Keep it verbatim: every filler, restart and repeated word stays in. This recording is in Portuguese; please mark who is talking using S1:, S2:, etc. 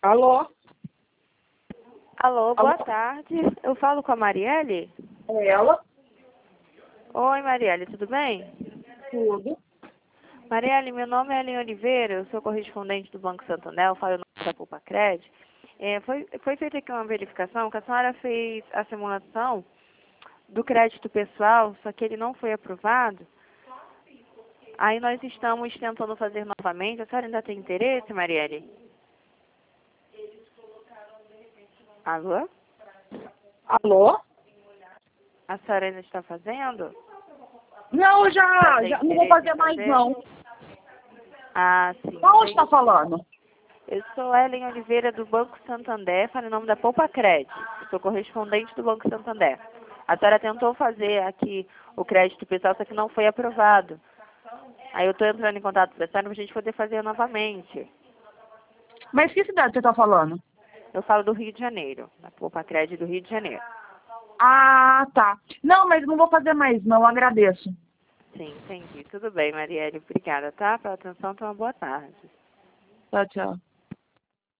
S1: Alô?
S2: Alô, boa
S1: Alô?
S2: tarde. Eu falo com a Marielle?
S1: É ela?
S2: Oi, Marielle, tudo bem?
S1: Tudo.
S2: Marielle, meu nome é Ellen Oliveira, eu sou correspondente do Banco Santander, eu falo o nome da Poupa-Cred. É, foi, foi feita aqui uma verificação que a senhora fez a simulação do crédito pessoal, só que ele não foi aprovado. Aí nós estamos tentando fazer novamente. A senhora ainda tem interesse, Marielle? Alô?
S1: Alô?
S2: A senhora ainda está fazendo?
S1: Não, já,
S2: Já tem
S1: já não vou
S2: interesse
S1: fazer
S2: em
S1: mais
S2: fazer?
S1: não.
S2: Ah, sim.
S1: Qual
S2: entendi.
S1: está falando?
S2: Eu sou Ellen Oliveira do Banco Santander, falo em nome da Poupa-Cred. Sou correspondente do Banco Santander. A senhora tentou fazer aqui o crédito pessoal, só que não foi aprovado. Aí eu estou entrando em contato com a senhora para a gente poder fazer novamente.
S1: Mas que cidade você está falando?
S2: Eu falo do Rio de Janeiro, da Poupa-Cred do Rio de Janeiro.
S1: Ah, tá. Não, mas não vou fazer mais não, agradeço.
S2: Sim, entendi. Tudo bem, Marielle. Obrigada, tá? Pela atenção, então uma boa tarde.
S1: Tchau, tchau.